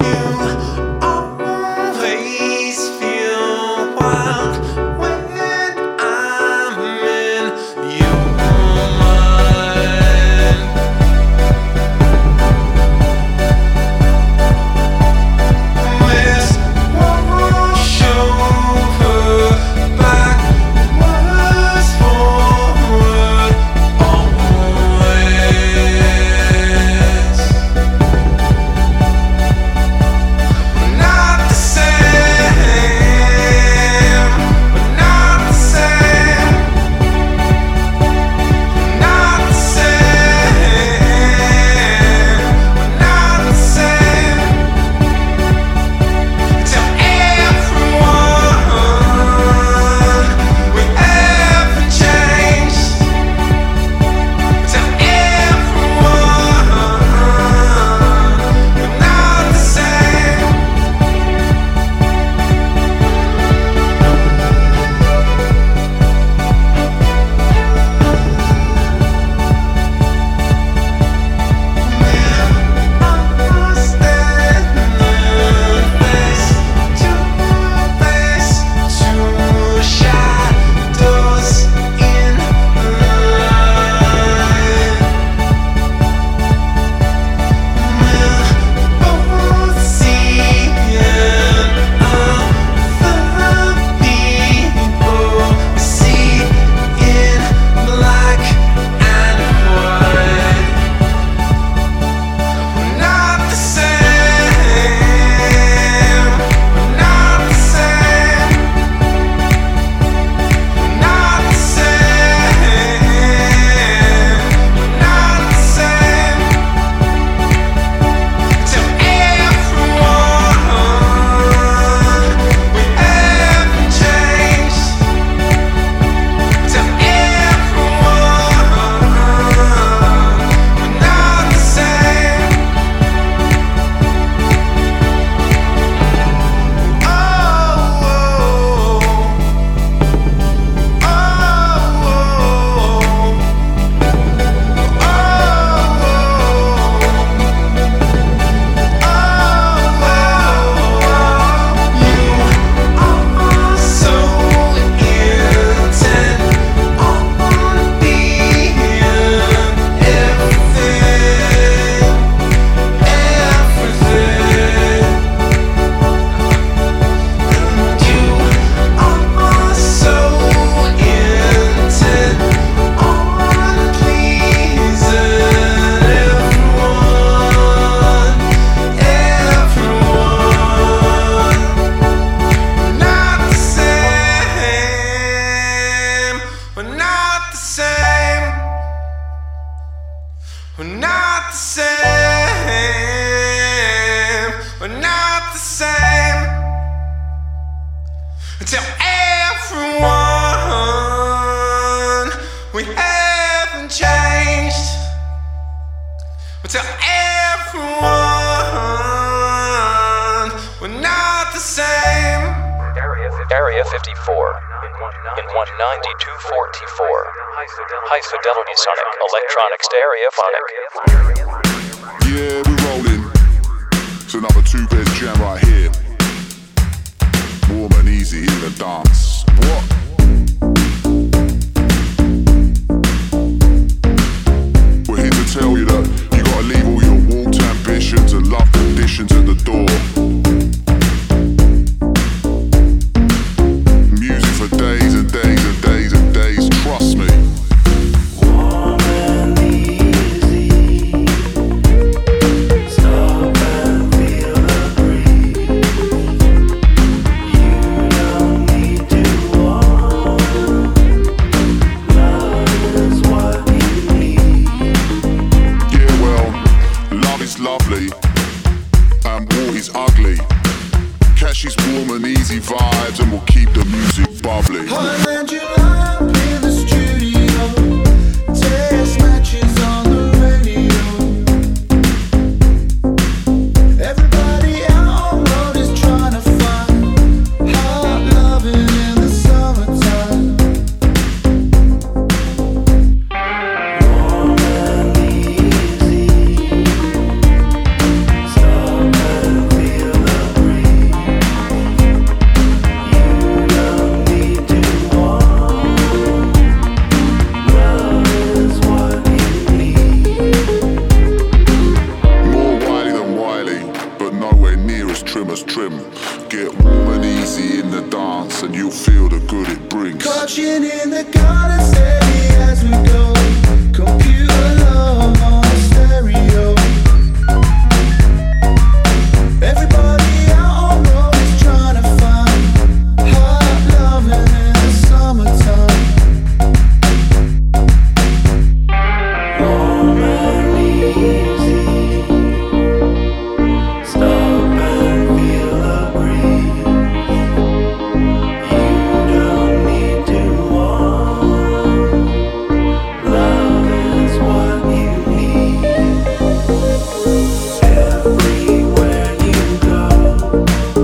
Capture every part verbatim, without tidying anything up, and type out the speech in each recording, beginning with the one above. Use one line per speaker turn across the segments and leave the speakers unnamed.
Tell everyone we haven't changed. Tell everyone we're not the same.
Area fifty-four in one ninety-two forty-four. High fidelity sonic electronics stereophonic.
Yeah, we're rolling. It's another two-bit jam right here. Warm and easy in the dance. What? We're here to tell you that you gotta leave all your warped ambitions and love conditions at the door. Music for days and days and days and days, trust me.
Warm and easy. Stop and feel the breeze. You don't need to want. Love is what you need.
Yeah, well, love is lovely and war is ugly. Catch these warm and easy vibes and we'll keep the music bubbly.
I land you up in the studio, text matches on the radio. Everybody out on road is trying to find hot loving in the summertime.
Warm and easy. Stop and feel
us and you'll feel the good it brings.
Crouching in the garden steady as we go. Computer love on the stereo. Everybody out on road is trying to find hot loving in the summertime.
Warm and easy. Stop and feel the breeze. You don't need to want. Love is what you need. Everywhere you go,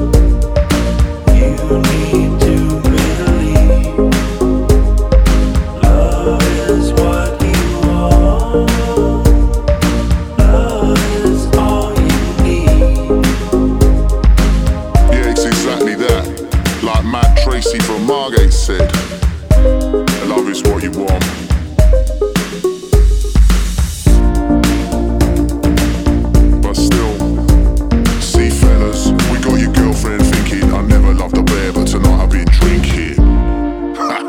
you need to believe. Love is what you want. Love is all you need.
Yeah, it's exactly that. Like Matt Tracy from Margate said, love is what you want. But still, see fellas, we got your girlfriend thinking I never loved a bear, but tonight I've been drinking. Ha!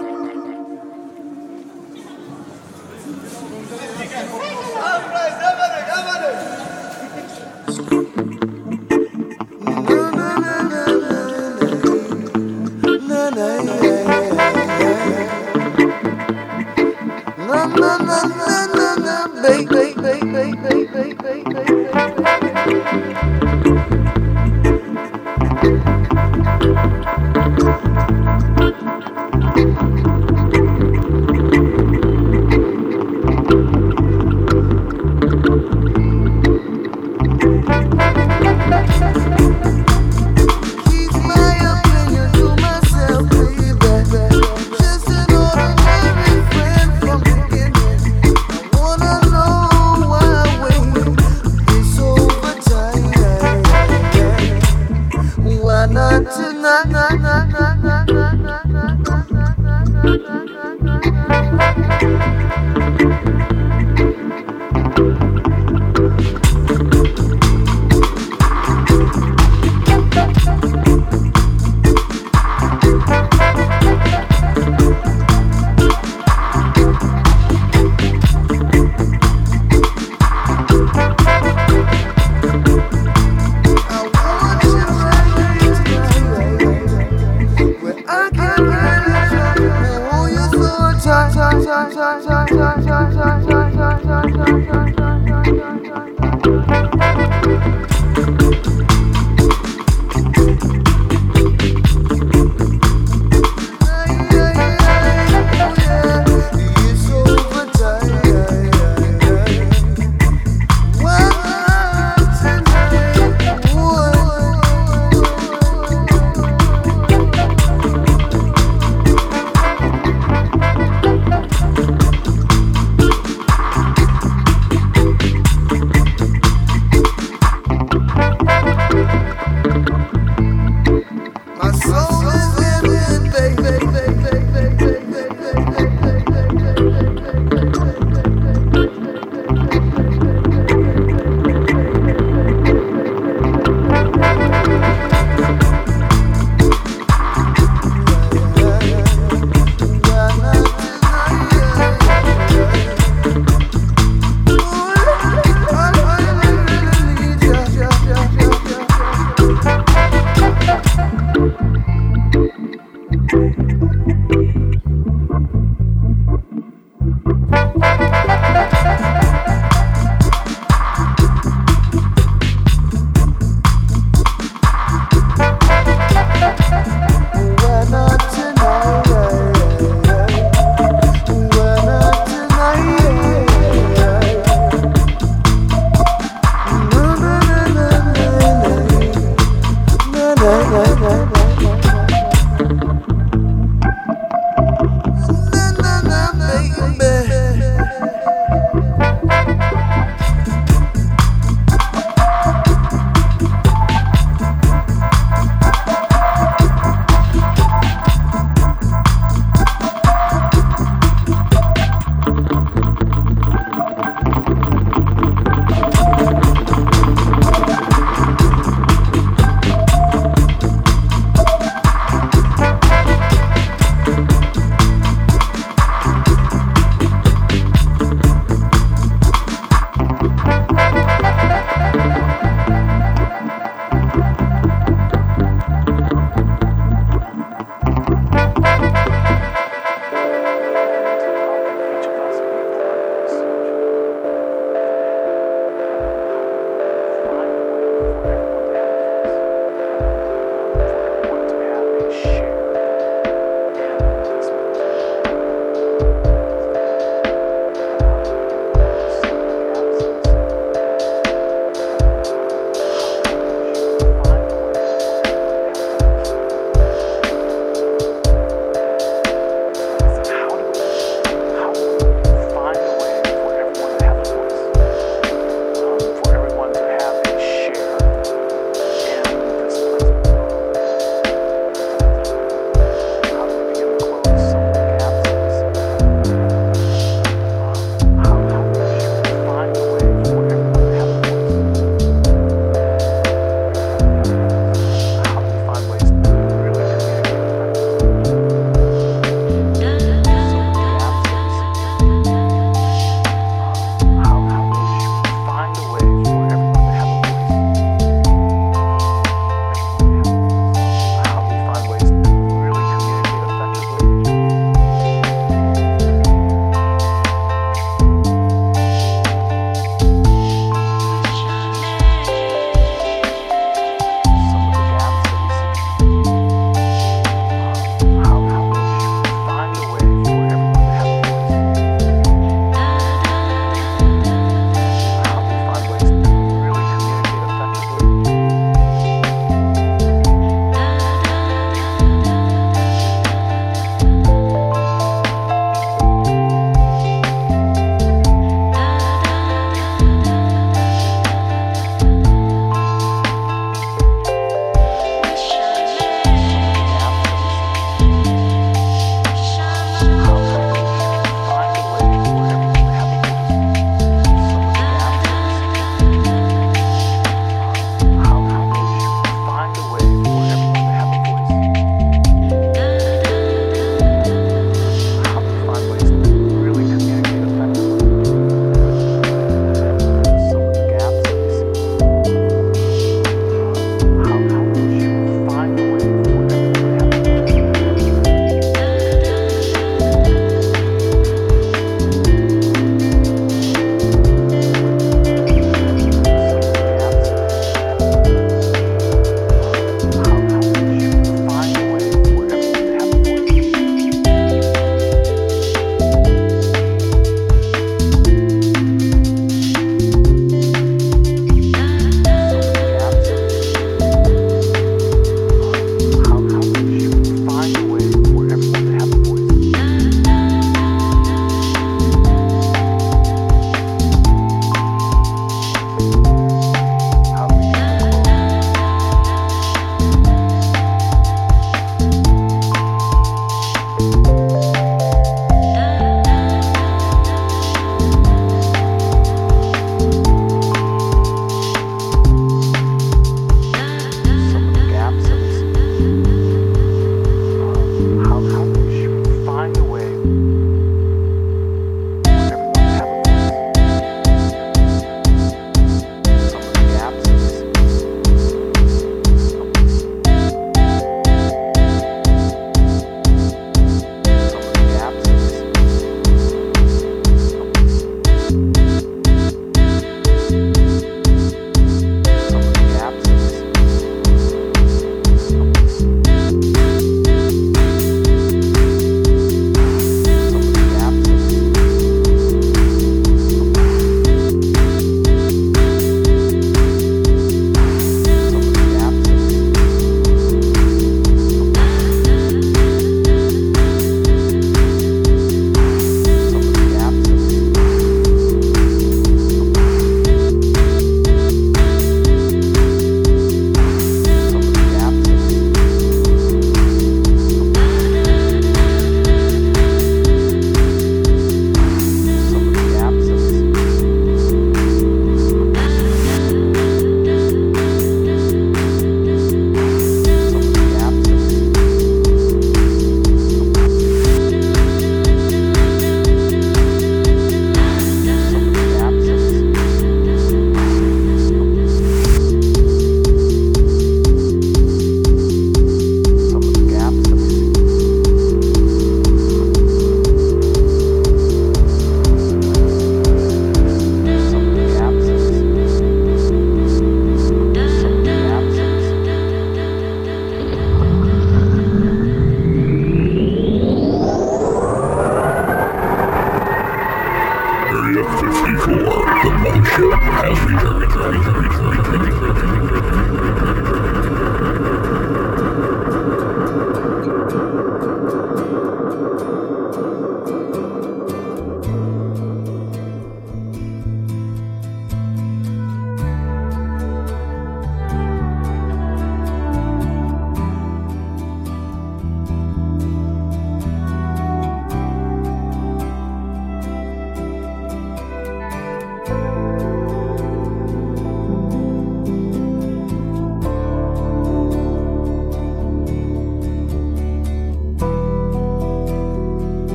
Keep my opinion to myself, baby. Just an ordinary friend from the beginning. I wanna know why I wait this overtime.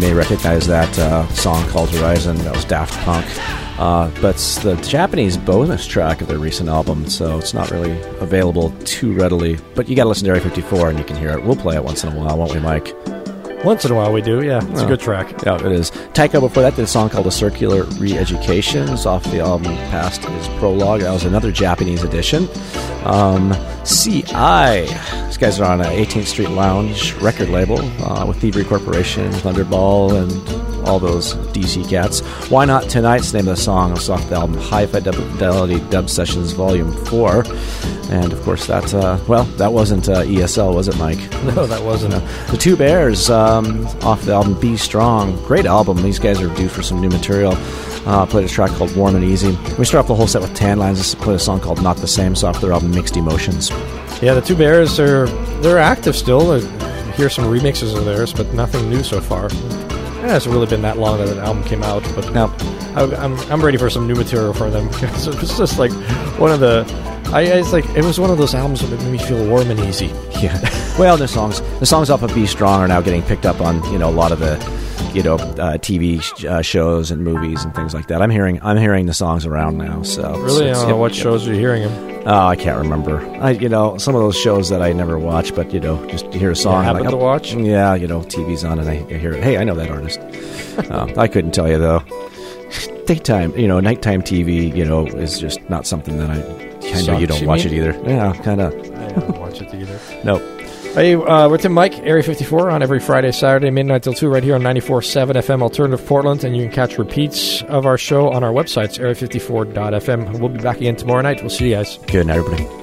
may recognize that uh, song called Horizon. That was Daft Punk. Uh, but it's the Japanese bonus track of their recent album, so it's not really available too readily. But you got to listen to Area fifty-four and you can hear it. We'll play it once in a while, won't we, Mike?
Once in a while we do, yeah. It's
Oh.
a good track.
Yeah, it is. Tycho before that did a song called A Circular Re-Education. It's off the album Past His Prologue. That was another Japanese edition. Um, C I. These guys are on a eighteenth Street Lounge record label uh, with Thievery Corporation, Thunderball, and all those D C cats. Why Not Tonight's the name of the song. It's off the album High Fidelity Dub Sessions Volume four. And, of course, that, uh, well, that wasn't uh, E S L, was it, Mike?
No, that wasn't.
The Two Bears um, off the album Be Strong. Great album. These guys are due for some new material. Uh, played a track called Warm and Easy. We start off the whole set with Tan Lines. This played a song called Not the Same. It's off their album Mixed Emotions.
Yeah, the Two Bears are they're active still. I hear some remixes of theirs, but nothing new so far. It hasn't really been that long that an album came out, but
Now,
I, I'm I'm ready for some new material from them. So it's just like one of the. I it's like it was one of those albums that made me feel warm and easy.
yeah. Well, the songs, the songs off of Be Strong are now getting picked up on, you know, a lot of the, you know, uh, T V sh- uh, shows and movies and things like that. I'm hearing, I'm hearing the songs around now. So
Really, I
it's-
don't know
yep,
what
yep.
shows you're hearing them.
Oh, I can't remember. I, you know, some of those shows that I never watch, but you know, just to hear a song.
happen
like,
to
oh,
watch?
Yeah, you know, T V's on and I, I hear it. Hey, I know that artist. uh, I couldn't tell you though. Daytime, you know, nighttime T V, you know, is just not something that I. I know you
Sucks,
don't
you
watch
mean?
it either. Yeah, kind of.
I don't watch it either.
Nope.
Hey, uh, we're Tim Mike, Area fifty-four, on every Friday, Saturday, midnight till two, right here on ninety-four point seven F M Alternative Portland, and you can catch repeats of our show on our websites, area fifty-four dot f m. We'll be back again tomorrow night. We'll see you guys.
Good night, everybody.